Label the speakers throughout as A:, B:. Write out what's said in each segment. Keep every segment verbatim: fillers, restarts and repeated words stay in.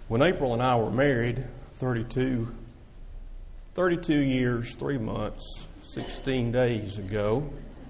A: When April and I were married, thirty-two, thirty-two years, three months, sixteen days ago,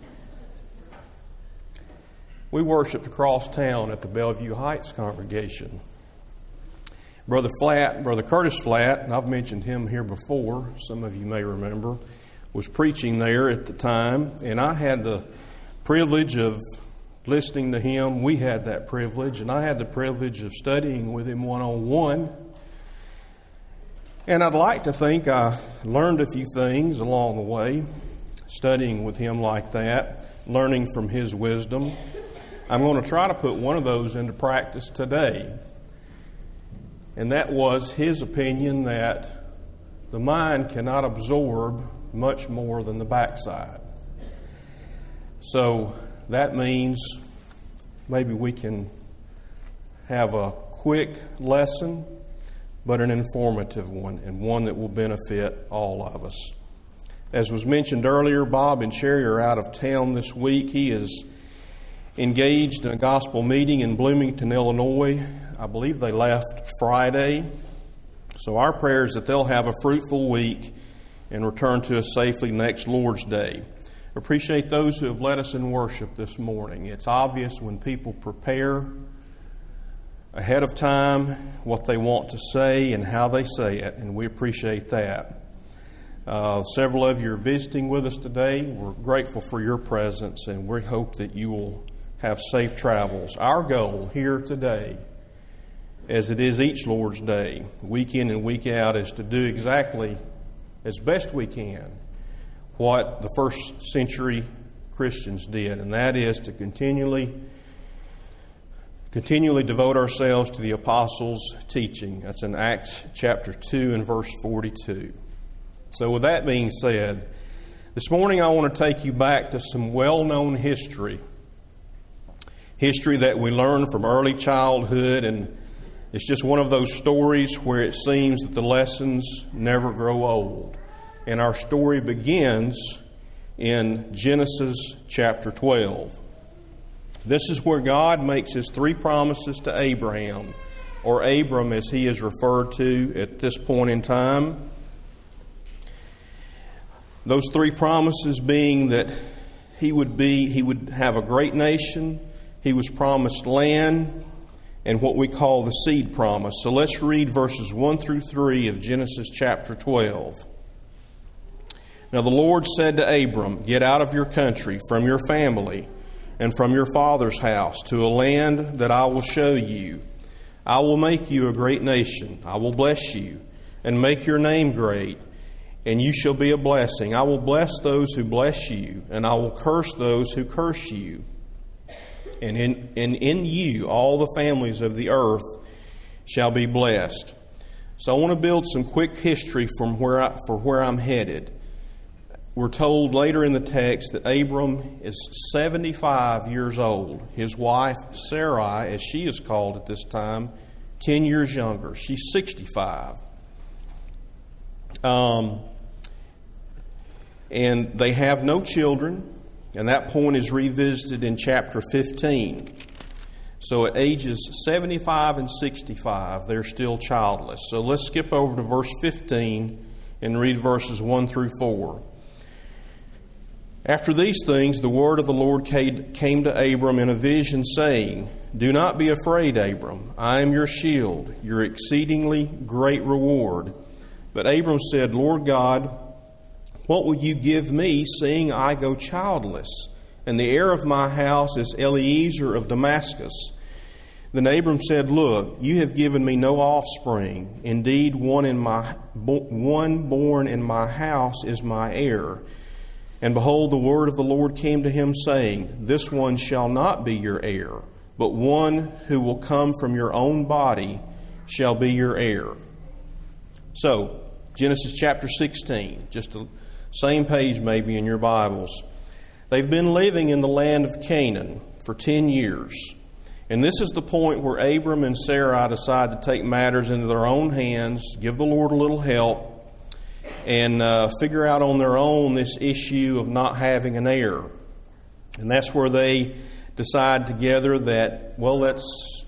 A: we worshiped across town at the Bellevue Heights congregation. Brother Flatt, Brother Curtis Flatt, and I've mentioned him here before, some of you may remember, was preaching there at the time, and I had the privilege of listening to him. We had that privilege, and I had the privilege of studying with him one-on-one. And I'd like to think I learned a few things along the way, studying with him like that, learning from his wisdom. I'm going to try to put one of those into practice today. And that was his opinion that the mind cannot absorb much more than the backside. So that means maybe we can have a quick lesson, but an informative one, and one that will benefit all of us. As was mentioned earlier, Bob and Sherry are out of town this week. He is engaged in a gospel meeting in Bloomington, Illinois. I believe they left Friday. So our prayer is that they'll have a fruitful week and return to us safely next Lord's Day. Appreciate those who have led us in worship this morning. It's obvious when people prepare ahead of time what they want to say and how they say it, and we appreciate that. Uh, several of you are visiting with us today. We're grateful for your presence, and we hope that you will have safe travels. Our goal here today, as it is each Lord's Day, week in and week out, is to do exactly as best we can what the first century Christians did, and that is to continually continually devote ourselves to the apostles' teaching. That's in Acts chapter two and verse forty-two. So with that being said, this morning I want to take you back to some well-known history. History that we learn from early childhood, and it's just one of those stories where it seems that the lessons never grow old. And our story begins in Genesis chapter twelve. This is where God makes His three promises to Abraham, or Abram as he is referred to at this point in time. Those three promises being that he would be, he would have a great nation, he was promised land, and what we call the seed promise. So let's read verses one through three of Genesis chapter twelve. Now the Lord said to Abram, "Get out of your country, from your family, and from your father's house, to a land that I will show you. I will make you a great nation. I will bless you, and make your name great, and you shall be a blessing. I will bless those who bless you, and I will curse those who curse you. And in, and in you all the families of the earth shall be blessed." So I want to build some quick history from where I, for where I'm headed. We're told later in the text that Abram is seventy-five years old. His wife, Sarai, as she is called at this time, ten years younger. She's sixty-five. Um, and they have no children, and that point is revisited in chapter fifteen. So at ages seventy-five and sixty-five, they're still childless. So let's skip over to verse fifteen and read verses one through four. After these things, the word of the Lord came to Abram in a vision, saying, "Do not be afraid, Abram. I am your shield, your exceedingly great reward." But Abram said, "Lord God, what will you give me, seeing I go childless? And the heir of my house is Eliezer of Damascus." Then Abram said, "Look, you have given me no offspring. Indeed, one in my one born in my house is my heir. And behold, the word of the Lord came to him, saying, This one shall not be your heir, but one who will come from your own body shall be your heir." So, Genesis chapter sixteen, just the same page maybe in your Bibles. They've been living in the land of Canaan for ten years. And this is the point where Abram and Sarai decide to take matters into their own hands, give the Lord a little help, and uh, figure out on their own this issue of not having an heir. And that's where they decide together that, well, let's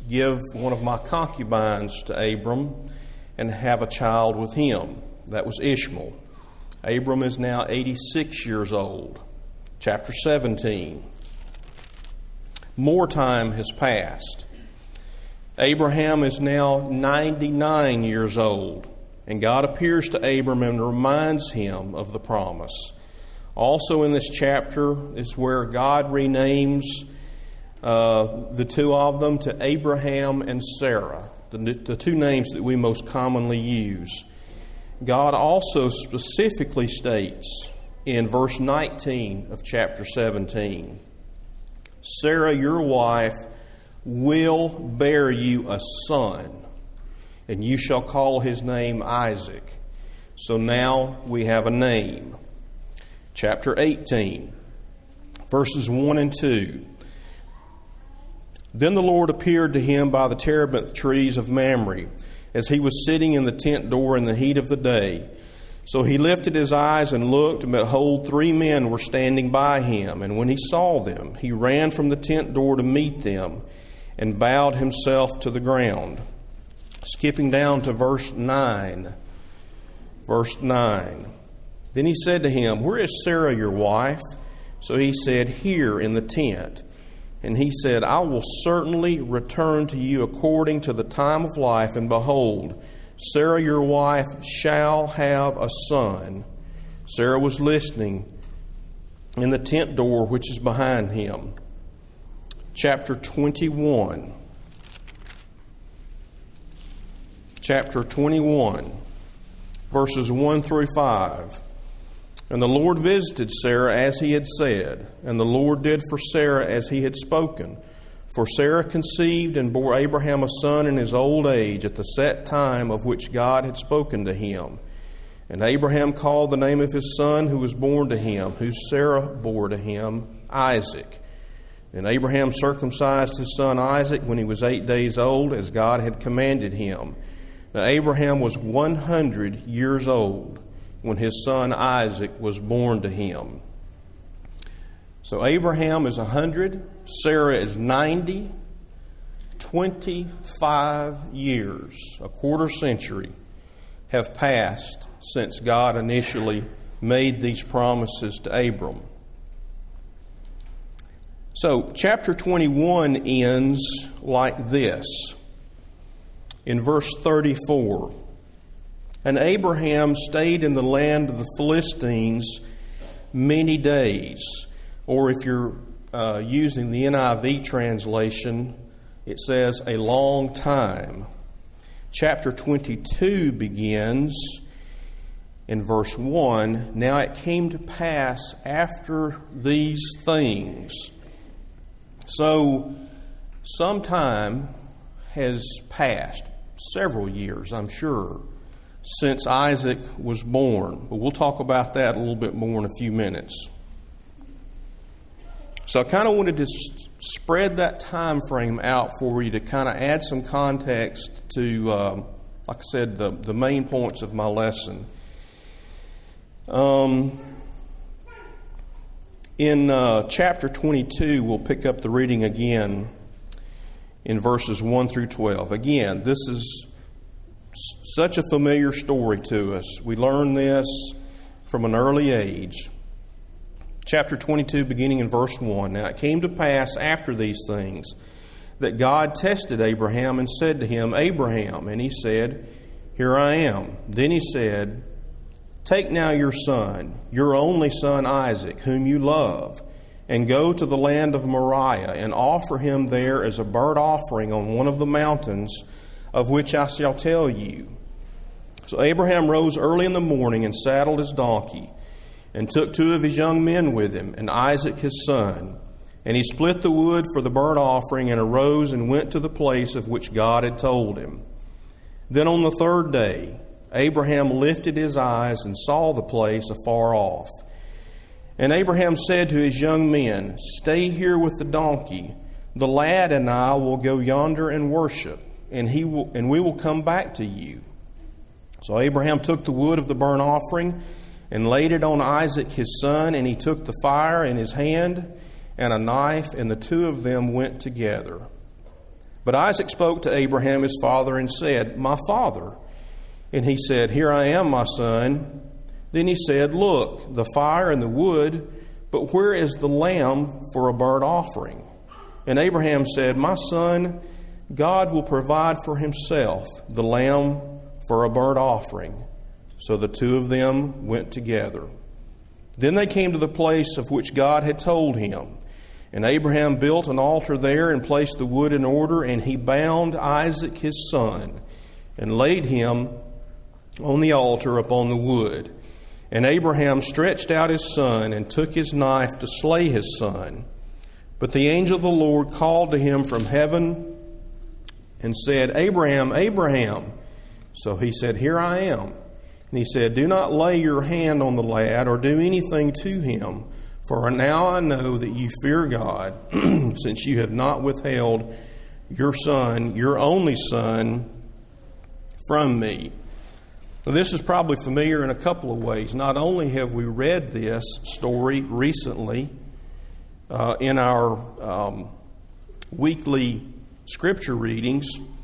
A: give one of my concubines to Abram and have a child with him. That was Ishmael. Abram is now eighty-six years old. Chapter seventeen. More time has passed. Abraham is now ninety-nine years old, and God appears to Abram and reminds him of the promise. Also in this chapter is where God renames uh, the two of them to Abraham and Sarah, the, the two names that we most commonly use. God also specifically states in verse nineteen of chapter seventeen, Sarah, your wife, will bear you a son, and you shall call his name Isaac. So now we have a name. Chapter eighteen, verses one and two. Then the Lord appeared to him by the terebinth trees of Mamre, as he was sitting in the tent door in the heat of the day. So he lifted his eyes and looked, and behold, three men were standing by him. And when he saw them, he ran from the tent door to meet them, and bowed himself to the ground. Skipping down to verse nine. Verse nine. Then he said to him, Where is Sarah your wife? So he said, Here in the tent. And he said, I will certainly return to you according to the time of life, and behold, Sarah your wife shall have a son. Sarah was listening in the tent door which is behind him. Chapter twenty-one. Chapter twenty-one, verses one through five. And the Lord visited Sarah as he had said, and the Lord did for Sarah as he had spoken. For Sarah conceived and bore Abraham a son in his old age at the set time of which God had spoken to him. And Abraham called the name of his son who was born to him, who Sarah bore to him, Isaac. And Abraham circumcised his son Isaac when he was eight days old, as God had commanded him. Now Abraham was one hundred years old when his son Isaac was born to him. So Abraham is one hundred, Sarah is ninety, twenty-five years, a quarter century, have passed since God initially made these promises to Abram. So chapter twenty-one ends like this. In verse thirty-four, And Abraham stayed in the land of the Philistines many days. Or if you're uh, using the N I V translation, it says a long time. Chapter twenty-two begins in verse one. Now it came to pass after these things. So some time has passed, several years, I'm sure, since Isaac was born. But we'll talk about that a little bit more in a few minutes. So I kind of wanted to s- spread that time frame out for you to kind of add some context to, um, like I said, the, the main points of my lesson. Um, in uh, chapter twenty-two, we'll pick up the reading again in verses one through twelve. Again, this is such a familiar story to us. We learn this from an early age. Chapter twenty-two, beginning in verse one. Now it came to pass after these things that God tested Abraham and said to him, Abraham. And he said, Here I am. Then he said, Take now your son, your only son Isaac, whom you love, and go to the land of Moriah, and offer him there as a burnt offering on one of the mountains of which I shall tell you. So Abraham rose early in the morning and saddled his donkey, and took two of his young men with him, and Isaac his son. And he split the wood for the burnt offering, and arose and went to the place of which God had told him. Then on the third day, Abraham lifted his eyes and saw the place afar off. And Abraham said to his young men, Stay here with the donkey. The lad and I will go yonder and worship, and he will, and we will come back to you. So Abraham took the wood of the burnt offering and laid it on Isaac his son, and he took the fire in his hand and a knife, and the two of them went together. But Isaac spoke to Abraham his father and said, My father. And he said, Here I am, my son. Then he said, Look, the fire and the wood, but where is the lamb for a burnt offering? And Abraham said, My son, God will provide for himself the lamb for a burnt offering. So the two of them went together. Then they came to the place of which God had told him. And Abraham built an altar there and placed the wood in order, and he bound Isaac his son and laid him on the altar upon the wood. And Abraham stretched out his son and took his knife to slay his son. But the angel of the Lord called to him from heaven and said, Abraham, Abraham. So he said, Here I am. And he said, Do not lay your hand on the lad or do anything to him. For now I know that you fear God, since you have not withheld your son, your only son, from me. Now, this is probably familiar in a couple of ways. Not only have we read this story recently uh, in our um, weekly scripture readings,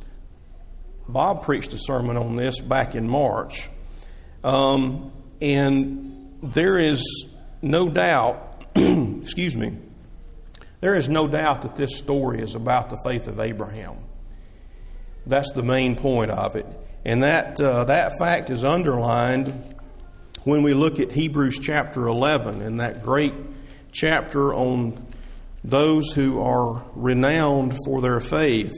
A: Bob preached a sermon on this back in March. Um, and there is no doubt excuse me, there is no doubt that this story is about the faith of Abraham. That's the main point of it. And that uh, that fact is underlined when we look at Hebrews chapter eleven, and that great chapter on those who are renowned for their faith.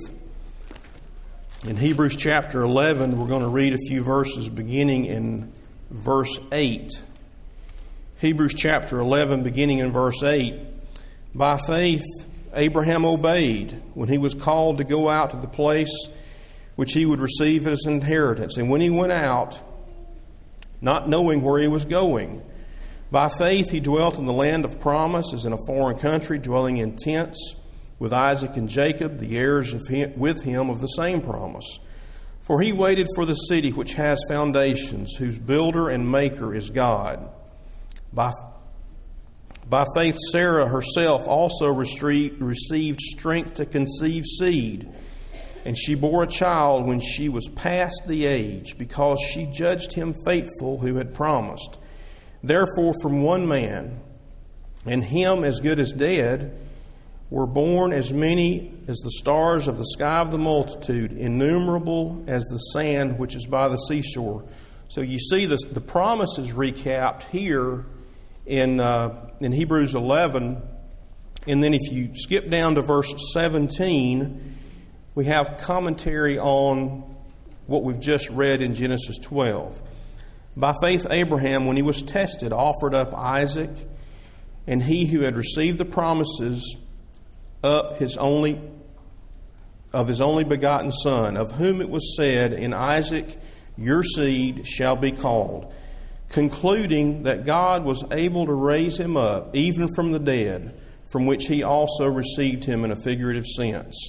A: In Hebrews chapter eleven, we're going to read a few verses beginning in verse eight. Hebrews chapter eleven, beginning in verse eight. By faith, Abraham obeyed when he was called to go out to the place which he would receive as an inheritance. And when he went out, not knowing where he was going, by faith he dwelt in the land of promise, as in a foreign country, dwelling in tents with Isaac and Jacob, the heirs of him, with him of the same promise. For he waited for the city which has foundations, whose builder and maker is God. By, by faith, Sarah herself also received strength to conceive seed, and she bore a child when she was past the age, because she judged him faithful who had promised. Therefore, from one man, and him as good as dead, were born as many as the stars of the sky of the multitude, innumerable as the sand which is by the seashore. So you see this, the promise is recapped here in uh, in Hebrews eleven, and then if you skip down to verse seventeen, we have commentary on what we've just read in Genesis twelve. By faith, Abraham, when he was tested, offered up Isaac, and he who had received the promises up his only of his only begotten son, of whom it was said, In Isaac your seed shall be called, concluding that God was able to raise him up, even from the dead, from which he also received him in a figurative sense.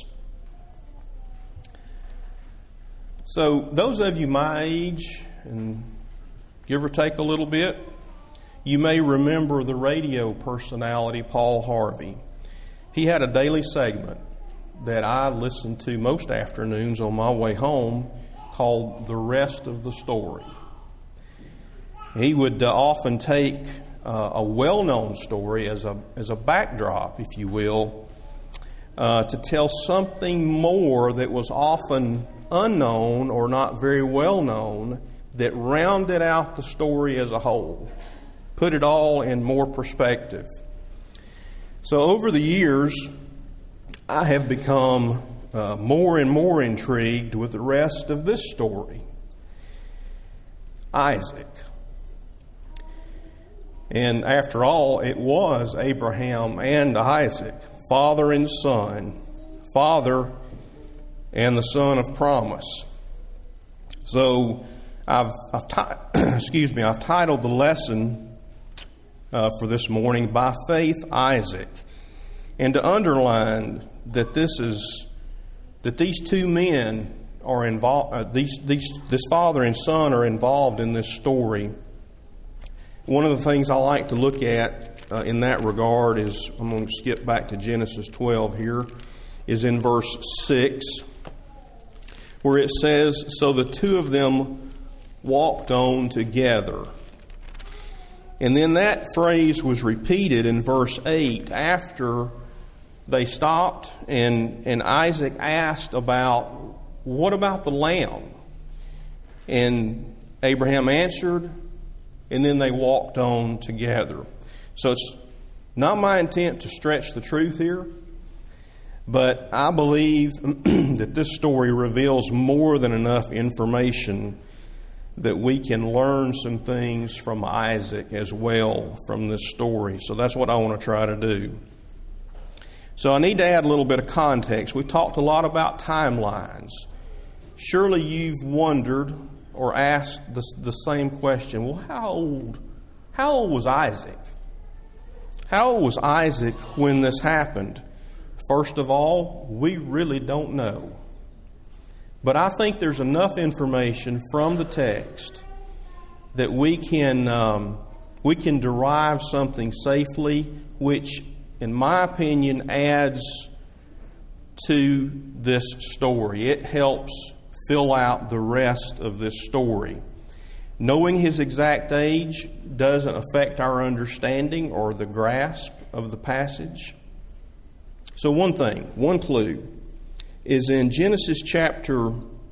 A: So, those of you my age, and give or take a little bit, you may remember the radio personality Paul Harvey. He had a daily segment that I listened to most afternoons on my way home called The Rest of the Story. He would uh, often take uh, a well-known story as a as a backdrop, if you will, uh, to tell something more that was often unknown or not very well known, that rounded out the story as a whole, put it all in more perspective. So over the years, I have become uh, more and more intrigued with the rest of this story. Isaac. And after all, it was Abraham and Isaac, father and son, father and the son of promise. So I've, I've ti- excuse me, I've titled the lesson uh, for this morning, By Faith, Isaac, and to underline that this is that these two men are involved. Uh, these these this father and son are involved in this story. One of the things I like to look at uh, in that regard is, I'm going to skip back to Genesis twelve here, is in verse six, where it says, "So the two of them walked on together." And then that phrase was repeated in verse eight after they stopped and, and Isaac asked about, "What about the lamb?" And Abraham answered, and then they walked on together. So it's not my intent to stretch the truth here, but I believe that this story reveals more than enough information that we can learn some things from Isaac as well from this story. So that's what I want to try to do. So I need to add a little bit of context. We've talked a lot about timelines. Surely you've wondered or asked the, the same question, well, how old, how old was Isaac? How old was Isaac when this happened? First of all, we really don't know. But I think there's enough information from the text that we can um, we can derive something safely, which, in my opinion, adds to this story. It helps fill out the rest of this story. Knowing his exact age doesn't affect our understanding or the grasp of the passage. So one thing, one clue, is in Genesis chapter,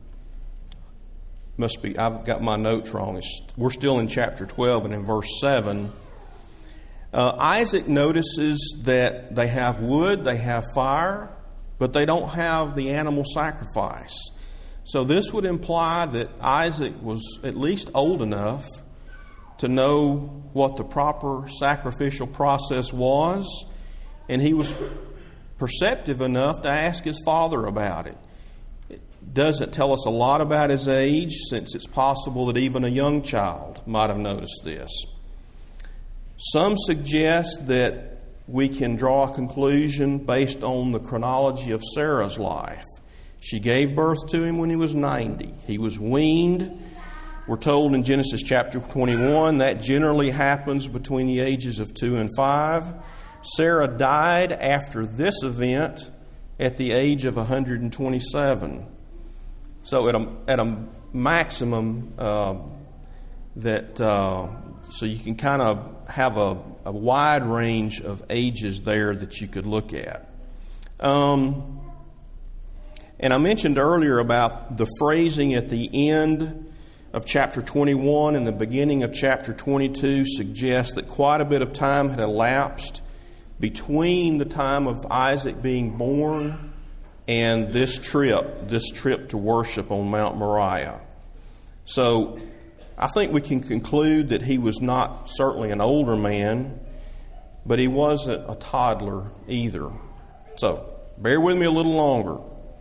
A: must be, I've got my notes wrong. It's, we're still in chapter twelve and in verse seven. Uh, Isaac notices that they have wood, they have fire, but they don't have the animal sacrifice. So this would imply that Isaac was at least old enough to know what the proper sacrificial process was, and he was perceptive enough to ask his father about it. It doesn't tell us a lot about his age, since it's possible that even a young child might have noticed this. Some suggest that we can draw a conclusion based on the chronology of Sarah's life. She gave birth to him when he was ninety. He was weaned. We're told in Genesis chapter twenty-one that generally happens between the ages of two and five. Sarah died after this event at the age of one hundred twenty-seven. So at a, at a maximum, uh, that uh, so you can kind of have a, a wide range of ages there that you could look at. Um, and I mentioned earlier about the phrasing at the end of chapter twenty-one and the beginning of chapter twenty-two suggests that quite a bit of time had elapsed between the time of Isaac being born and this trip, this trip to worship on Mount Moriah. So I think we can conclude that he was not certainly an older man, but he wasn't a toddler either. So bear with me a little longer.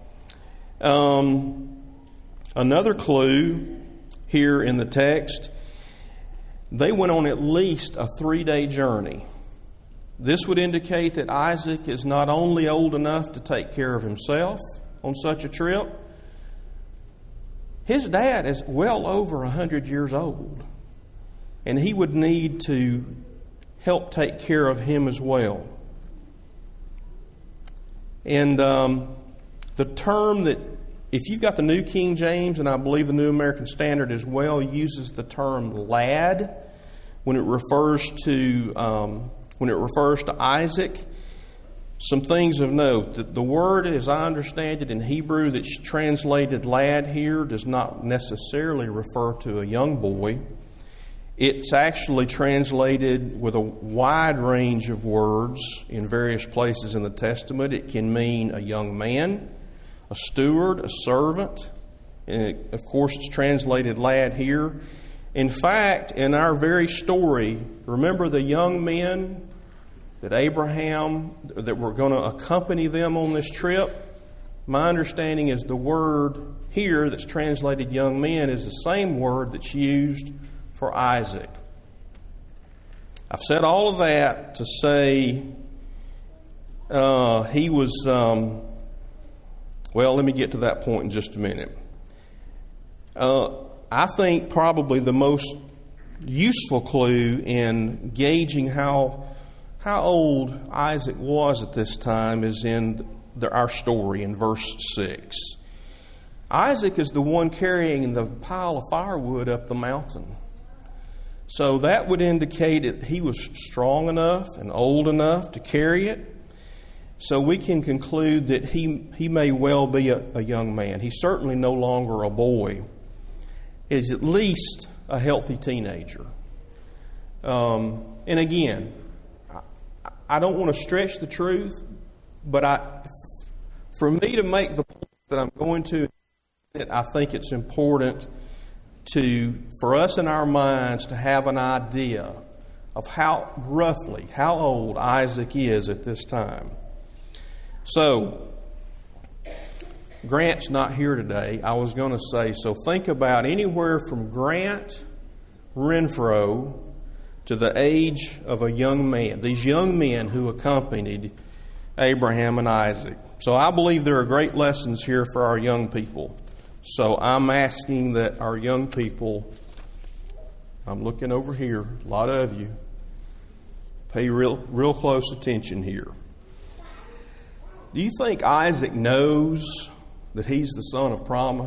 A: Um, another clue here in the text, they went on at least a three-day journey. This would indicate that Isaac is not only old enough to take care of himself on such a trip, his dad is well over one hundred years old, and he would need to help take care of him as well. And um, the term that, if you've got the New King James, and I believe the New American Standard as well, uses the term lad when it refers to um, when it refers to Isaac. Some things of note: that the word, as I understand it in Hebrew, that's translated lad here, does not necessarily refer to a young boy. It's actually translated with a wide range of words in various places in the Testament. It can mean a young man, a steward, a servant. And it, of course, it's translated lad here. In fact, in our very story, remember the young men that Abraham, that were going to accompany them on this trip? My understanding is the word here that's translated young men is the same word that's used for Isaac. I've said all of that to say uh, he was, um, well, let me get to that point in just a minute. Uh, I think probably the most useful clue in gauging how how old Isaac was at this time is in the, our story in verse six. Isaac is the one carrying the pile of firewood up the mountain. So that would indicate that he was strong enough and old enough to carry it. So we can conclude that he, he may well be a, a young man. He's certainly no longer a boy. He's at least a healthy teenager. Um, and again, I, I don't want to stretch the truth, but I, for me to make the point that I'm going to, I think it's important to, for us in our minds to have an idea of how, roughly, how old Isaac is at this time. So, Grant's not here today. I was going to say, so think about anywhere from Grant Renfro to the age of a young man, these young men who accompanied Abraham and Isaac. So I believe there are great lessons here for our young people. So I'm asking that our young people, I'm looking over here, a lot of you, pay real, real close attention here. Do you think Isaac knows that he's the son of promise?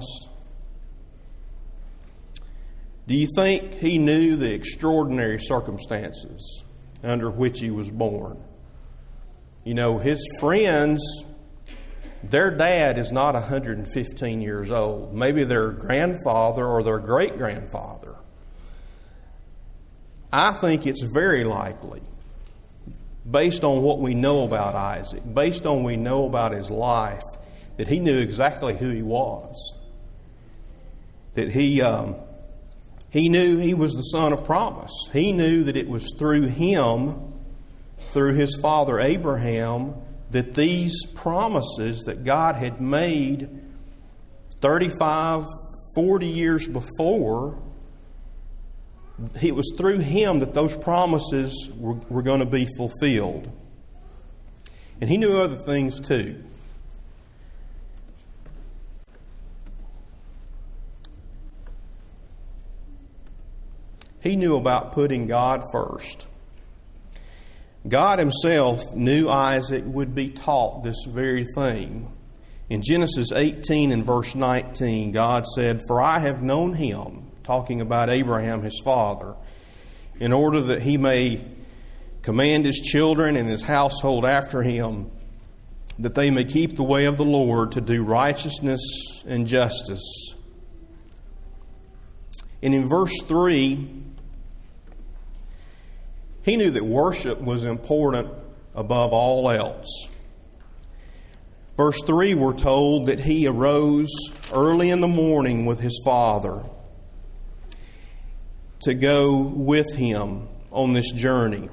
A: Do you think he knew the extraordinary circumstances under which he was born? You know, his friends, their dad is not one hundred fifteen years old. Maybe their grandfather or their great-grandfather. I think it's very likely, based on what we know about Isaac, based on what we know about his life, that he knew exactly who he was. That he um, he knew he was the son of promise. He knew that it was through him, through his father Abraham, that these promises that God had made thirty-five, forty years before, it was through him that those promises were, were going to be fulfilled. And he knew other things too. He knew about putting God first. God himself knew Isaac would be taught this very thing. In Genesis eighteen and verse nineteen, God said, "For I have known him," talking about Abraham, his father, "in order that he may command his children and his household after him, that they may keep the way of the Lord to do righteousness and justice." And in verse three, he knew that worship was important above all else. Verse three, we're told that he arose early in the morning with his father to go with him on this journey.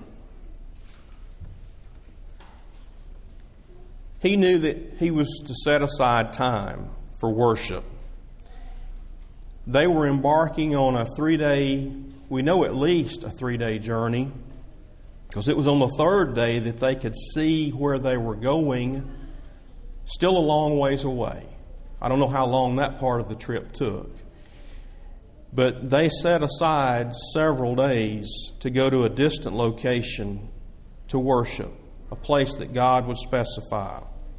A: He knew that he was to set aside time for worship. They were embarking on a three-day, we know at least a three-day journey, because it was on the third day that they could see where they were going, still a long ways away. I don't know how long that part of the trip took. But they set aside several days to go to a distant location to worship, a place that God would specify.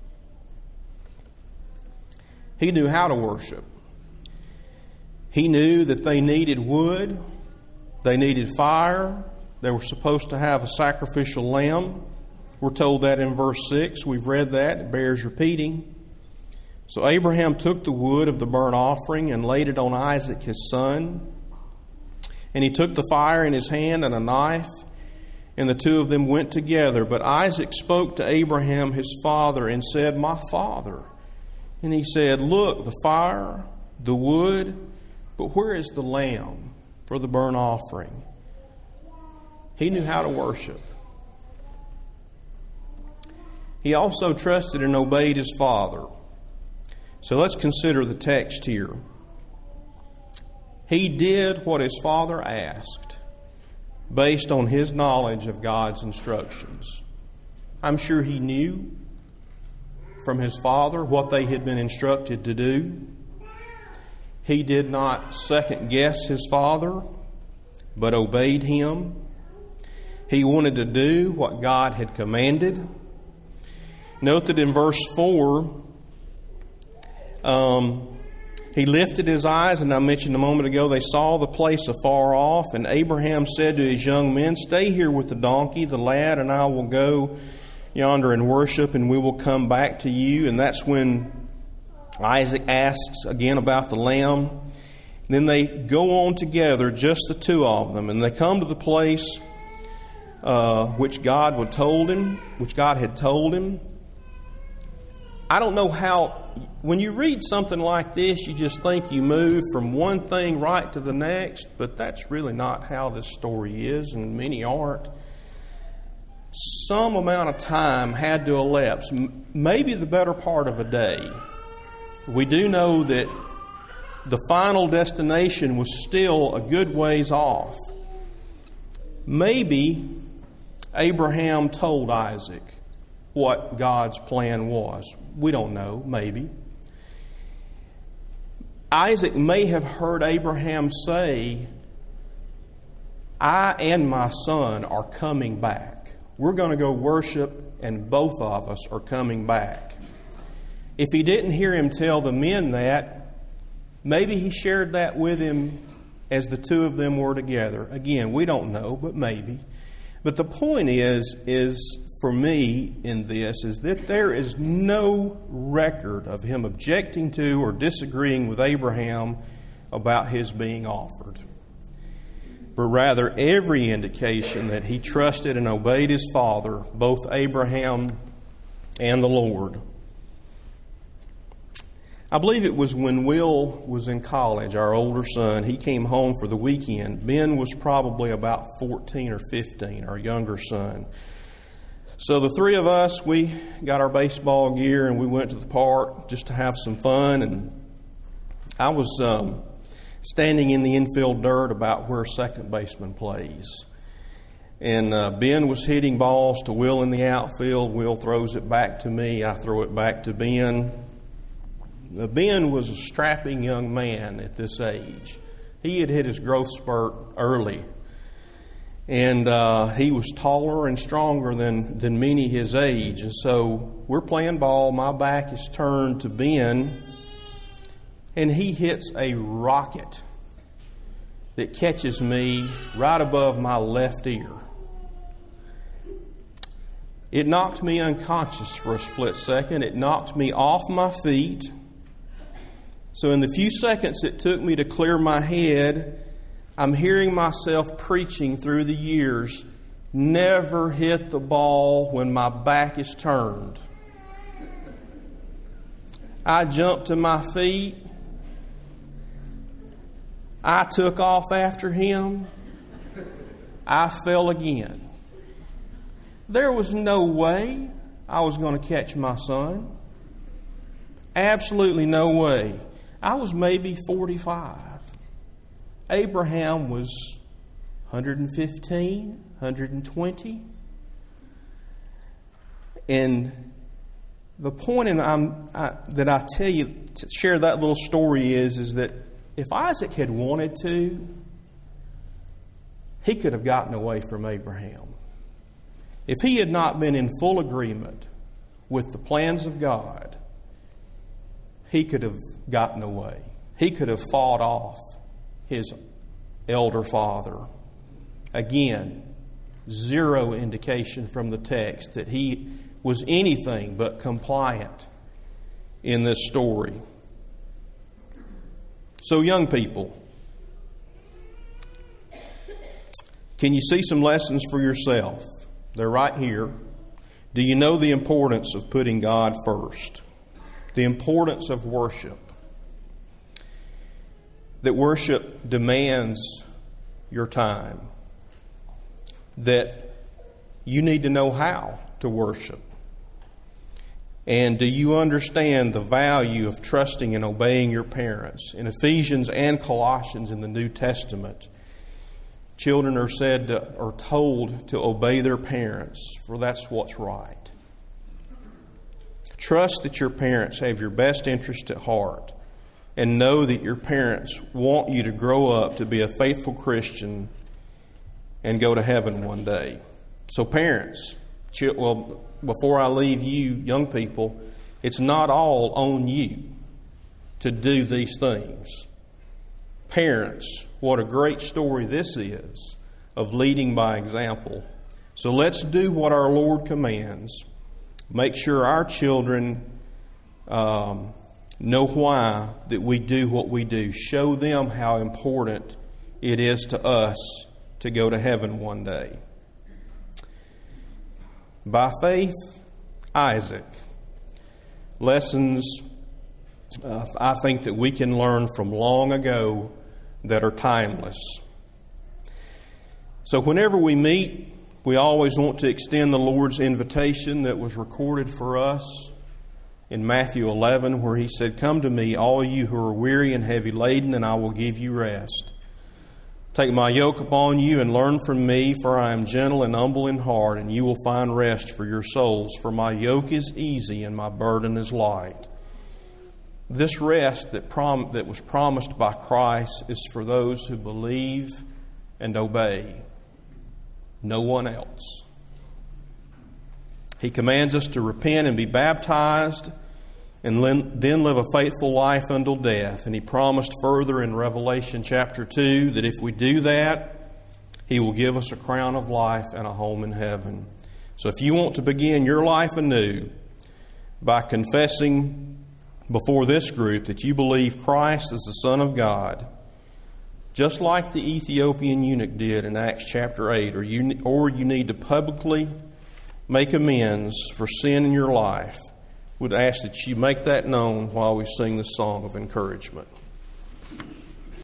A: He knew how to worship. He knew that they needed wood, they needed fire, they were supposed to have a sacrificial lamb. We're told that in verse six. We've read that. It bears repeating. So Abraham took the wood of the burnt offering and laid it on Isaac his son. And he took the fire in his hand and a knife, and the two of them went together. But Isaac spoke to Abraham his father and said, "My father." And he said, "Look, the fire, the wood, but where is the lamb for the burnt offering?" He knew how to worship. He also trusted and obeyed his father. So let's consider the text here. He did what his father asked based on his knowledge of God's instructions. I'm sure he knew from his father what they had been instructed to do. He did not second guess his father, but obeyed him. He wanted to do what God had commanded. Note that in verse four, um, he lifted his eyes, and I mentioned a moment ago, they saw the place afar off, and Abraham said to his young men, "Stay here with the donkey, the lad and I will go yonder and worship, and we will come back to you." And that's when Isaac asks again about the lamb. And then they go on together, just the two of them, and they come to the place uh, which God would told him, which God had told him. I don't know how. When you read something like this, you just think you move from one thing right to the next, but that's really not how this story is, and many aren't. Some amount of time had to elapse, maybe the better part of a day. We do know that the final destination was still a good ways off. Maybe Abraham told Isaac what God's plan was. We don't know, maybe. Isaac may have heard Abraham say, "I and my son are coming back. We're going to go worship, and both of us are coming back." If he didn't hear him tell the men that, maybe he shared that with him as the two of them were together. Again, we don't know, but maybe. But the point is, is for me in this, is that there is no record of him objecting to or disagreeing with Abraham about his being offered. But rather, every indication that he trusted and obeyed his father, both Abraham and the Lord. I believe it was when Will was in college, our older son, he came home for the weekend. Ben was probably about fourteen or fifteen, our younger son. So the three of us, we got our baseball gear and we went to the park just to have some fun. And I was um, standing in the infield dirt about where second baseman plays. And uh, Ben was hitting balls to Will in the outfield. Will throws it back to me. I throw it back to Ben. Now, Ben was a strapping young man at this age. He had hit his growth spurt early. And uh, he was taller and stronger than, than many his age. And so we're playing ball. My back is turned to Ben. And he hits a rocket that catches me right above my left ear. It knocked me unconscious for a split second. It knocked me off my feet. So in the few seconds it took me to clear my head, I'm hearing myself preaching through the years, never hit the ball when my back is turned. I jumped to my feet. I took off after him. I fell again. There was no way I was going to catch my son. Absolutely no way. I was maybe forty-five. Abraham was one hundred fifteen, one hundred twenty. And the point in, I'm, I, that I tell you to share that little story is, is that if Isaac had wanted to, he could have gotten away from Abraham. If he had not been in full agreement with the plans of God, he could have gotten away. He could have fought off his elder father. Again, zero indication from the text that he was anything but compliant in this story. So, young people, can you see some lessons for yourself? They're right here. Do you know the importance of putting God first? The importance of worship. That worship demands your time. That you need to know how to worship. And do you understand the value of trusting and obeying your parents? In Ephesians and Colossians in the New Testament, children are said to, or told to obey their parents, for that's what's right. Trust that your parents have your best interest at heart, and know that your parents want you to grow up to be a faithful Christian and go to heaven one day. So parents, well, before I leave you, young people, it's not all on you to do these things. Parents, what a great story this is of leading by example. So let's do what our Lord commands. Make sure our children um, know why that we do what we do. Show them how important it is to us to go to heaven one day. By faith, Isaac. Lessons uh, I think that we can learn from long ago that are timeless. So whenever we meet, we always want to extend the Lord's invitation that was recorded for us in Matthew eleven, where He said, "Come to me, all you who are weary and heavy laden, and I will give you rest. Take my yoke upon you and learn from me, for I am gentle and humble in heart, and you will find rest for your souls. For my yoke is easy and my burden is light." This rest that, prom- that was promised by Christ is for those who believe and obey. No one else. He commands us to repent and be baptized and then live a faithful life until death. And He promised further in Revelation chapter two that if we do that, He will give us a crown of life and a home in heaven. So if you want to begin your life anew by confessing before this group that you believe Christ is the Son of God, just like the Ethiopian eunuch did in Acts chapter eight, or you, or you need to publicly make amends for sin in your life, would ask that you make that known while we sing the song of encouragement.